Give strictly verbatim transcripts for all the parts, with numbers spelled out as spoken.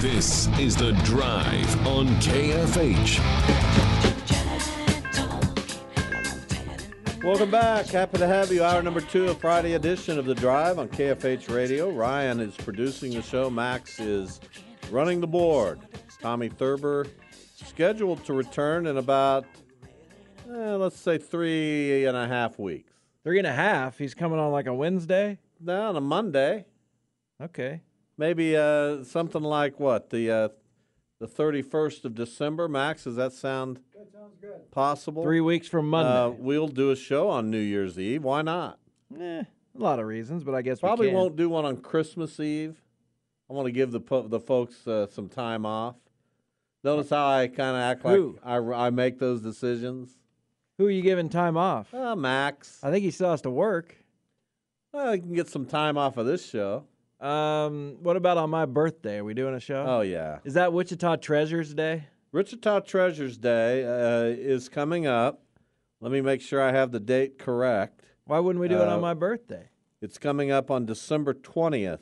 This is The Drive on K F H. Welcome back. Happy to have you. Hour number two of Friday edition of The Drive on K F H Radio. Ryan is producing the show. Max is running the board. Tommy Thurber scheduled to return in about, eh, let's say, three and a half weeks. Three and a half? He's coming on like a Wednesday? No, on a Monday. Okay. Maybe uh, something like what? The uh, the thirty-first of December, Max? Does that sound That sounds good. possible? Three weeks from Monday. Uh, we'll do a show on New Year's Eve. Why not? Eh, a lot of reasons, but I guess Probably we can. won't do one on Christmas Eve. I want to give the po- the folks uh, some time off. Notice how I kind of act like Who? I, I make those decisions. Who are you giving time off? Uh, Max. I think he still has to work. Well, you can get some time off of this show. Um, what about on my birthday? Are we doing a show? Oh, yeah. Is that Wichita Treasures Day? Wichita Treasures Day uh, is coming up. Let me make sure I have the date correct. Why wouldn't we do it Uh, on my birthday? It's coming up on December twentieth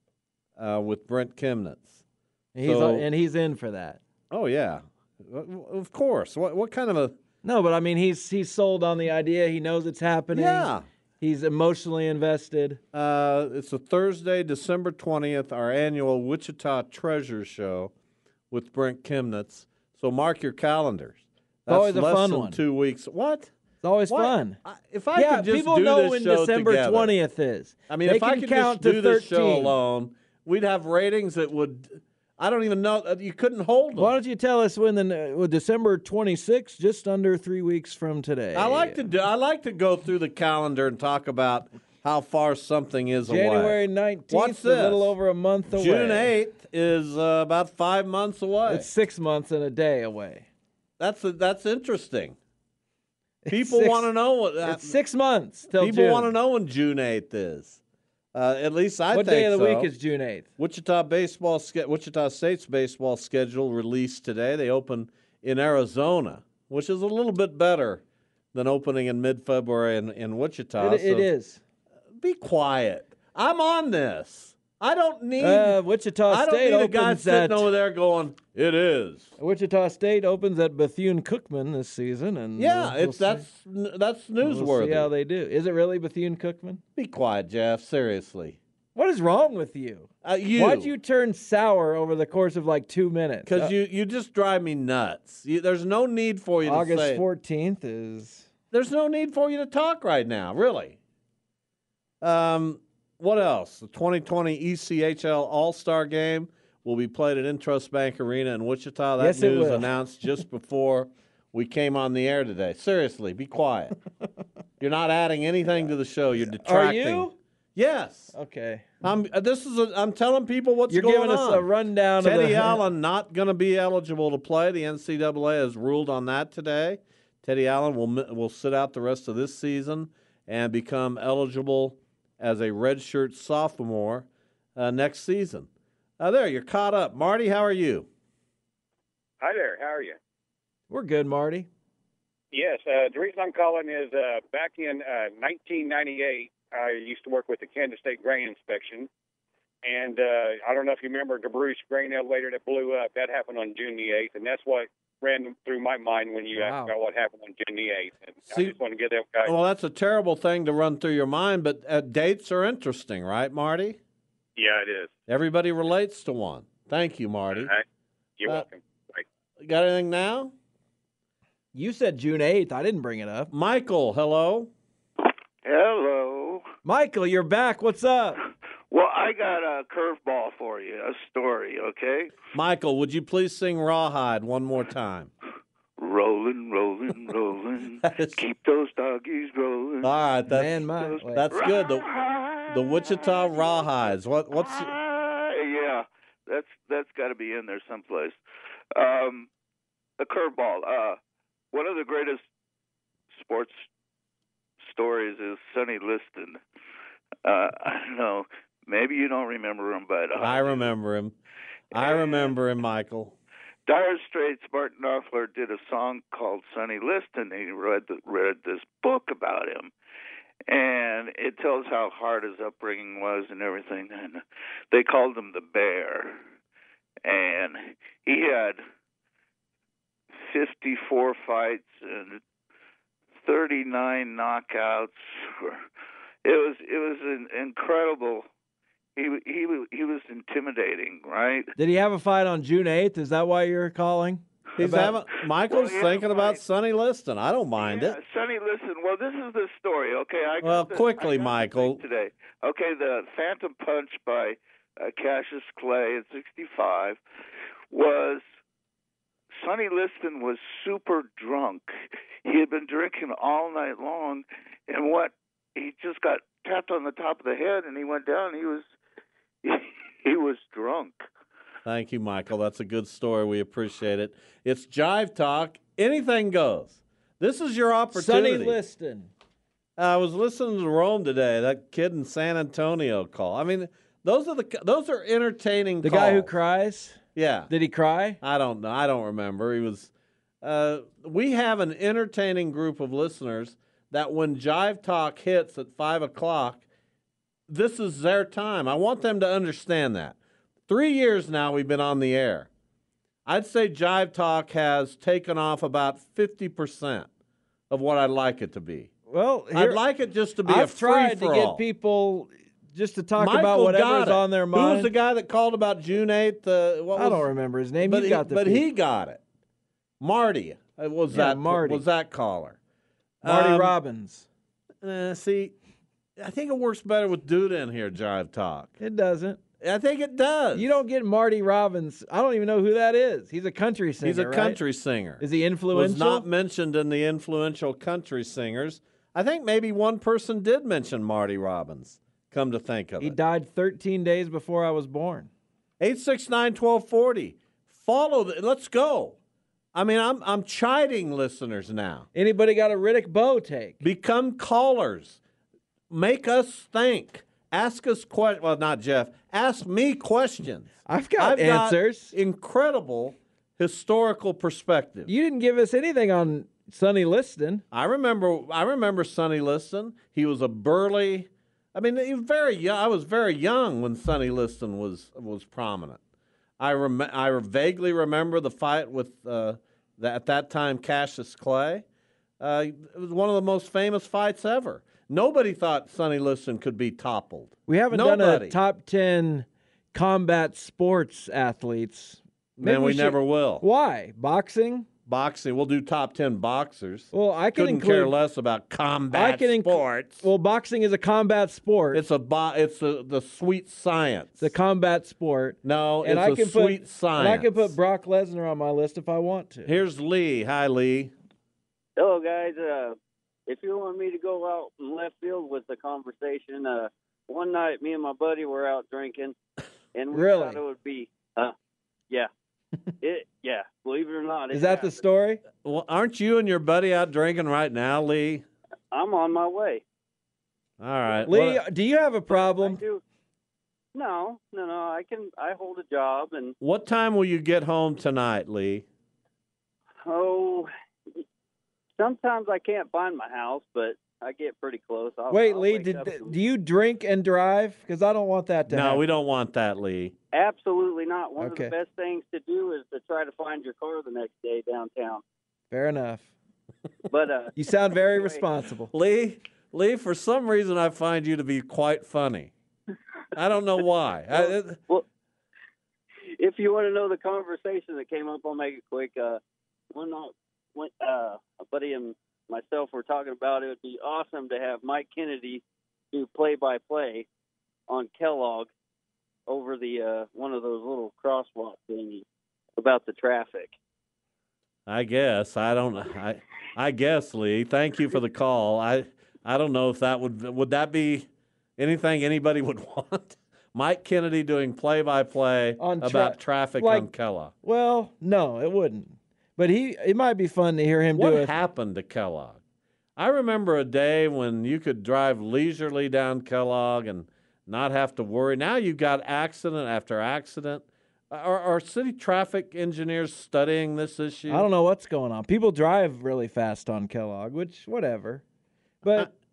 uh, with Brent Kimnitz. He's so- and he's in for that. Oh, yeah. Of course. What what kind of a... No, but I mean, he's he's sold on the idea. He knows it's happening. Yeah. He's emotionally invested. Uh, it's a Thursday, December twentieth, our annual Wichita Treasure Show with Brent Kimnitz. So mark your calendars. That's always a less fun than one. two weeks. What? It's always What? fun. I, if I yeah, could just people do know this when show December together, twentieth is. I mean, they if I can could count just to do this show thirteen. alone, we'd have ratings that would. I don't even know. You couldn't hold them. Why don't you tell us when the well, December twenty-sixth, just under three weeks from today? I like to do. I like to go through the calendar and talk about how far something is away. January nineteenth, What's a this? little over a month away. June eighth is uh, about five months away. It's six months and a day away. That's that's interesting. It's People six- want to know what It's six months till people June. want to know when June eighth is. Uh, at least I what think day of the so. week is June eighth? Wichita baseball, ske- Wichita State's baseball schedule released today. They open in Arizona, which is a little bit better than opening in mid-February in, in Wichita. It, it so is. Be quiet. I'm on this. I don't need. Uh, Wichita I don't State need a guy opens sitting at over there going, "It is." Wichita State opens at Bethune-Cookman this season, and Yeah, uh, we'll it's see. that's that's newsworthy. We'll see how they do. Is it really Bethune-Cookman? Be quiet, Jeff. Seriously. What is wrong with you? Uh, you. Why'd you turn sour over the course of like two minutes? Because Uh, you, you just drive me nuts. You, there's no need for you to August say. fourteenth is. There's no need for you to talk right now, really. Um, what else? The twenty twenty E C H L All-Star Game will be played at Intrust Bank Arena in Wichita. That Yes, it news will. announced just before we came on the air today. Seriously, be quiet. You're not adding anything to the show. You're Are detracting. you? Yes. Okay. I'm. uh, This is. A, I'm telling people what's You're going giving us on. a rundown Teddy of the Allen not going to be eligible to play. The N C double A has ruled on that today. Teddy Allen will mi- will sit out the rest of this season and become eligible as a redshirt sophomore uh, next season. Uh, there, you're caught up. Marty, how are you? Hi there. How are you? We're good, Marty. Yes. Uh, the reason I'm calling is uh, back in uh, nineteen ninety-eight, I used to work with the Kansas State Grain Inspection. And uh, I don't know if you remember the Bruce grain elevator that blew up. That happened on June the eighth. And that's what ran through my mind when you Wow. asked about what happened on June the eighth. And See- I just want to get them guys. Well, that's a terrible thing to run through your mind, but uh, dates are interesting, right, Marty? Yeah, it is. Everybody relates to one. Thank you, Marty. All right. You're Uh, welcome. Bye. Got anything now? You said June eighth. I didn't bring it up. Michael, hello. Hello. Michael, you're back. What's up? Well, I got a curveball for you, a story, okay? Michael, would you please sing Rawhide one more time? Rolling, rolling, rolling. That is- Keep those doggies rolling. All right, that's Man, my. wait. that's good. The, the Wichita Rawhides. What what's Ah, yeah, that's that's got to be in there someplace. Um, a curveball. Uh, one of the greatest sports stories is Sonny Liston. Uh, I don't know. Maybe you don't remember him, but uh, I remember him. I remember him, Michael. Dire Straits' Martin Knopfler did a song called Sonny Liston. He read the, read this book about him, and it tells how hard his upbringing was and everything. And they called him the Bear. And and he had fifty-four fights and thirty-nine knockouts. It was it was an incredible. He he he was intimidating, right? Did he have a fight on June eighth? Is that why you're calling? He's About- having, Michael's Well, yeah, thinking about right. Sonny Liston. I don't mind Yeah, it. Sonny, listen. Well, this is the story. Okay, I got Well, this- quickly, I got this Michael. thing today. Okay, the Phantom Punch by uh, Cassius Clay in sixty-five was Sonny Liston was super drunk. He had been drinking all night long, and what he just got tapped on the top of the head, and he went down. He was he, he was drunk. Thank you, Michael. That's a good story. We appreciate it. It's Jive Talk. Anything goes. This is your opportunity. Sonny Liston. I was listening to Rome today. That kid in San Antonio call. I mean, those are the those are entertaining. The calls. guy who cries? Yeah. Did he cry? I don't know. I don't remember. He was. Uh, we have an entertaining group of listeners that when Jive Talk hits at five o'clock, this is their time. I want them to understand that. Three years now we've been on the air. I'd say Jive Talk has taken off about fifty percent of what I'd like it to be. Well, I'd here, like it just to be I've a tried to free-for-all. get people just to talk Michael about got whatever's it. on their Who mind. was the guy that called about June eighth? Uh, what I was, don't remember his name. But, you he, got the but peop- he got it. Marty uh, was Yeah, that Marty. was that caller. Marty Um, Robbins. Uh, see, I think it works better with Duda in here, Jive Talk. It doesn't. I think it does. You don't get Marty Robbins. I don't even know who that is. He's a country singer. He's a right? country singer. Is he Was influential? not mentioned in the influential country singers. I think maybe one person did mention Marty Robbins, come to think of He it. died thirteen days before I was born. eight six nine, one two four zero. Follow the, let's go. I mean, I'm I'm chiding listeners now. Anybody got a Riddick Bowe take? Become callers. Make us think. Ask us questions. Well, not Jeff. Ask me questions. I've got I've got answers. incredible historical perspective. You didn't give us anything on Sonny Liston. I remember. I remember Sonny Liston. He was a burly. I mean, he was very young. I was very young when Sonny Liston was was prominent. I rem- I vaguely remember the fight with uh, the, at that time Cassius Clay. Uh, it was one of the most famous fights ever. Nobody thought Sonny Liston could be toppled. We haven't done Nobody. a top ten combat sports athletes. Maybe Man, we, should- never will. Why? Boxing? Boxing. We'll do top ten boxers. Well, I can Couldn't include. care less about combat I can inc- sports. Well, boxing is a combat sport. It's a bo- It's a, the sweet science. It's a combat sport. no, and it's I a can sweet put, science. And I can put Brock Lesnar on my list if I want to. Here's Lee. Hi, Lee. Hello, guys. Uh, if you want me to go out in left field with the conversation, uh, one night me and my buddy were out drinking, and we Really? thought it would be, uh, yeah, it, yeah. Believe it or not, it Is that the happened. story? Well, aren't you and your buddy out drinking right now, Lee? I'm on my way. All right. Lee, What, do you have a I problem? do. No, no, no. I can. I hold a job, and what time will you get home tonight, Lee? oh, sometimes I can't find my house, but I get pretty close. I'll, Wait, I'll Lee, wake did, up and- do you drink and drive? Because I don't want that to No, happen. we don't want that, Lee. Absolutely not. One Okay. of the best things to do is to try to find your car the next day downtown. Fair enough. But uh, You sound very Anyway. responsible. Lee, Lee, for some reason I find you to be quite funny. I don't know why. I, it- well, if you want to know the conversation that came up, I'll make it quick. Uh, one night, when, uh, a buddy and myself were talking about it would be awesome to have Mike Kennedy do play-by-play on Kellogg over the uh, one of those little crosswalk thingies about the traffic. I guess I don't. I I guess Lee. Thank you for the call. I I don't know if that would would that be anything anybody would want. Mike Kennedy doing play by play On tra- about traffic like- on Kellogg. Well, no, it wouldn't. But he, it might be fun to hear him What do it. happened to Kellogg? I remember a day when you could drive leisurely down Kellogg and not have to worry. Now you've got accident after accident. Are, are city traffic engineers studying this issue? I don't know what's going on. People drive really fast on Kellogg, which whatever. But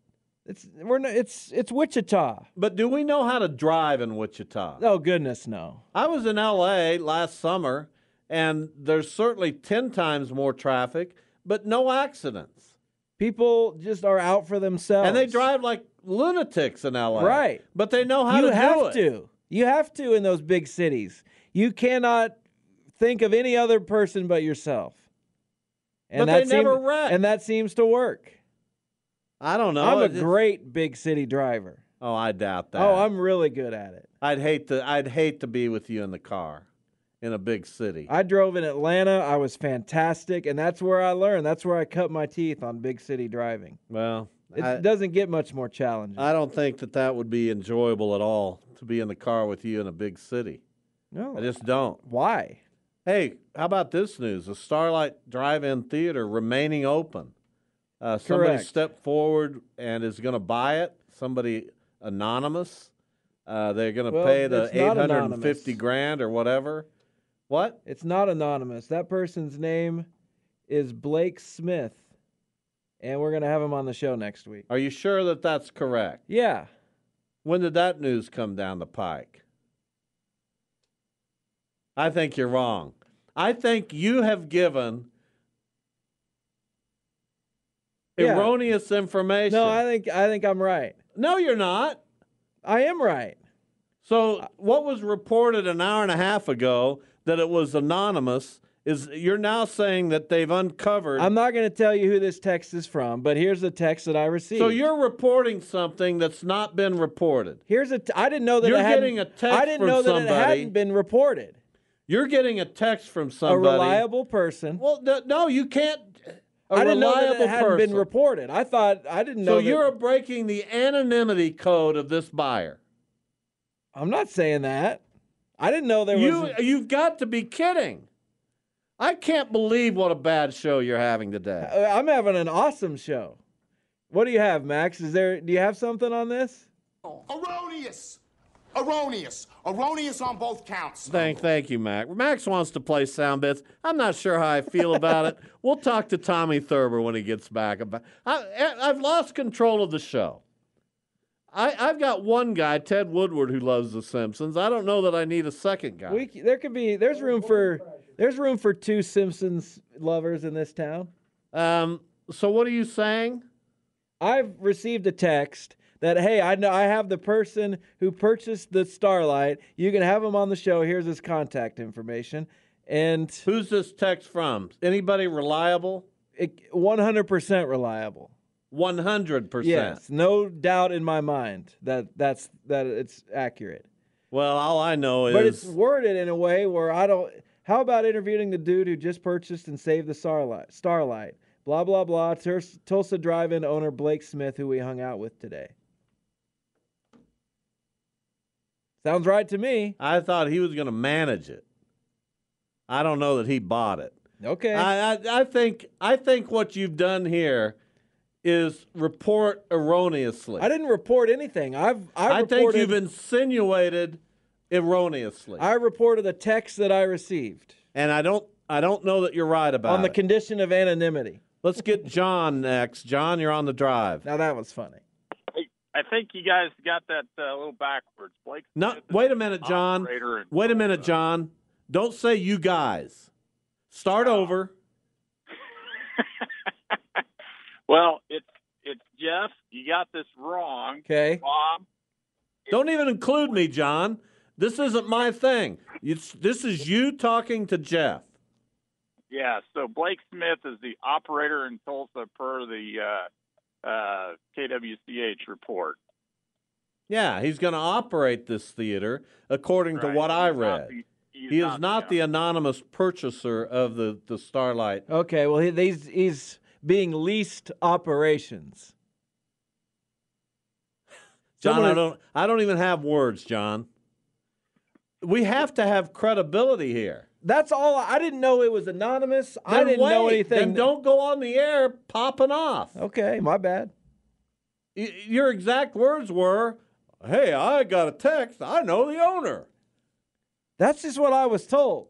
It's we're not, it's it's Wichita. But do we know how to drive in Wichita? Oh goodness, no. I was in L A last summer, and there's certainly ten times more traffic, but no accidents. People just are out for themselves. And they drive like lunatics in L A. Right. But they know how you to have do it. to. You have to in those big cities. You cannot think of any other person but yourself. And But that they never seem- wreck. And that seems to work. I don't know. I'm a It just- great big city driver. Oh, I doubt that. Oh, I'm really good at it. I'd hate to. I'd hate to be with you in the car, in a big city. I drove in Atlanta. I was fantastic, and that's where I learned. That's where I cut my teeth on big city driving. well, It I, doesn't get much more challenging. I don't think that that would be enjoyable at all to be in the car with you in a big city. no. I just don't. Why? Hey, how about this news? The Starlight Drive-In Theater remaining open. Uh, somebody Correct. stepped forward and is going to buy it. Somebody anonymous. Uh, they're going to Well, pay the it's eight not hundred fifty anonymous. grand or whatever. What? It's not anonymous. That person's name is Blake Smith, and we're going to have him on the show next week. Are you sure that that's correct? Yeah. When did that news come down the pike? I think you're wrong. I think you have given Yeah. erroneous information. No, I think I think I'm right. No, you're not. I am right. So what was reported an hour and a half ago that it was anonymous is you're now saying that they've uncovered. I'm not going to tell you who this text is from, but here's the text that I received. so you're reporting something that's not been reported. Here's a. T- I didn't know that You're it hadn't- getting a text I didn't from know that somebody. it hadn't been reported. You're getting a text from A somebody. reliable person. Well, th- no, you can't. A I didn't know reliable that it hadn't person. been reported. I thought I didn't know. So that- you're breaking the anonymity code of this buyer. I'm not saying that. I didn't know there You, was. a- you've got to be kidding. I can't believe what a bad show you're having today. Uh, I'm having an awesome show. What do you have, Max? Is there? Do you have something on this? Erroneous! Erroneous! Erroneous on both counts. Thank, thank you, Mac. Max wants to play sound bits. I'm not sure how I feel about it. We'll talk to Tommy Thurber when he gets back. About, I, I've lost control of the show. I, I've got one guy, Ted Woodward, who loves The Simpsons. I don't know that I need a second guy. We c- there could be. There's room for. There's room for two Simpsons lovers in this town. Um, so what are you saying? I've received a text that, hey, I know I have the person who purchased the Starlight. You can have him on the show. Here's his contact information. And Who's this text from? Anybody reliable? it, one hundred percent reliable. one hundred percent. Yes, no doubt in my mind that that's that it's accurate. Well, all I know is But it's worded in a way where I don't. How about interviewing the dude who just purchased and saved the Starlight? Starlight. Blah, blah, blah. Tus- Tulsa Drive-In owner Blake Smith, who we hung out with today. Sounds right to me. I thought he was going to manage it. I don't know that he bought it. Okay. I, I, I think I think what you've done here is report erroneously. I didn't report anything. I've I, I think reported, you've insinuated erroneously, I reported a text that I received and I don't I don't know that you're right about on the it. condition of anonymity. Let's get John next. John, you're on the drive. Now that was funny. I think you guys got that uh, a little backwards. Blake. No, Smith is wait a minute, John. operator and- Wait a minute, John. Don't say you guys. Start over. Well, it's it's Jeff. You got this wrong. Okay. Bob. Don't even include me, John. This isn't my thing. It's, this is you talking to Jeff. Yeah. So Blake Smith is the operator in Tulsa per the uh, uh, K W C H report. Yeah, he's going to operate this theater according to Right. what I He's not read. the- he's He is not the uh, anonymous purchaser of the, the Starlight. Okay. Well, he, he's he's being leased operations. John, Someone- I don't I don't even have words, John. We have to have credibility here. That's all. I didn't know it was anonymous. I Then didn't know wait. anything. Then don't go on the air popping off. Okay, my bad. Y- Your exact words were, "Hey, I got a text. I know the owner." That's just what I was told.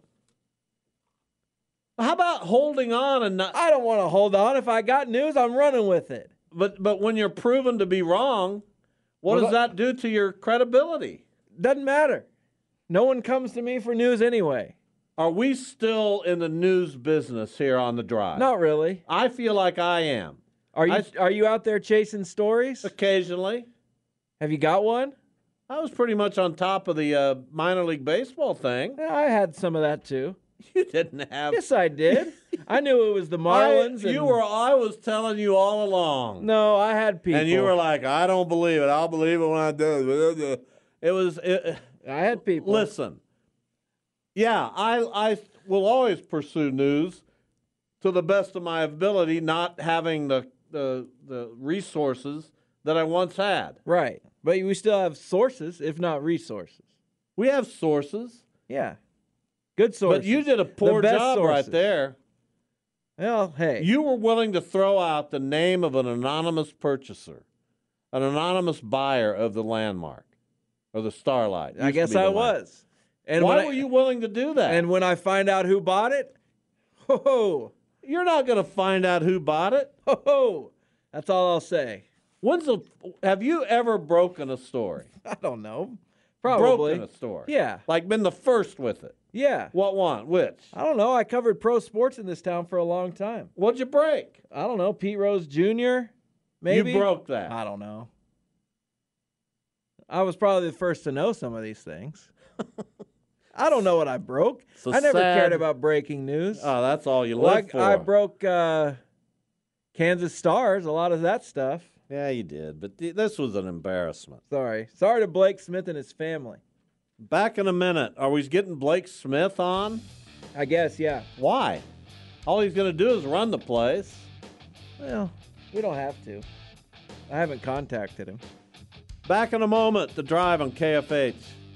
How about holding on and not? I don't want to hold on. If I got news, I'm running with it. but but when you're proven to be wrong, what Well, does that do to your credibility? Doesn't matter. No one comes to me for news anyway. Are we still in the news business here on the drive? Not really. I feel like I am. Are you I- are you out there chasing stories? Occasionally. Have you got one? I was pretty much on top of the uh, minor league baseball thing. Yeah, I had some of that too. You didn't have. Yes, I did. I knew it was the Marlins. I, you and- were. I was telling you all along. No, I had people. And you were like, I don't believe it. I'll believe it when I do. It was. It, I had people. Listen. Yeah, I I will always pursue news to the best of my ability, not having the the the resources that I once had. Right. But we still have sources, if not resources. We have sources. Yeah. Good sources. But you did a poor best job right sources. there. Well, hey. You were willing to throw out the name of an anonymous purchaser, an anonymous buyer of the Landmark or the Starlight. It I used to guess be I the was. Landmark. And Why when I- were you willing to do that? And when I find out who bought it, ho ho, You're not going to find out who bought it. ho ho. That's all I'll say. When's the? Have you ever broken a story? I don't know. Probably. Broken a story. Yeah. Like been the first with it. Yeah. What one? Which? I don't know. I covered pro sports in this town for a long time. What'd you break? I don't know. Pete Rose Junior Maybe. You broke that. I don't know. I was probably the first to know some of these things. I don't know what I broke. So I never sad. cared about breaking news. Oh, that's all you live like for. I broke uh, Kansas Stars, a lot of that stuff. Yeah, you did. But th- this was an embarrassment. Sorry. Sorry to Blake Smith and his family. Back in a minute. Are we getting Blake Smith on? I guess, yeah. Why? All he's going to do is run the place. Well, we don't have to. I haven't contacted him. Back in a moment. The Drive on K F H.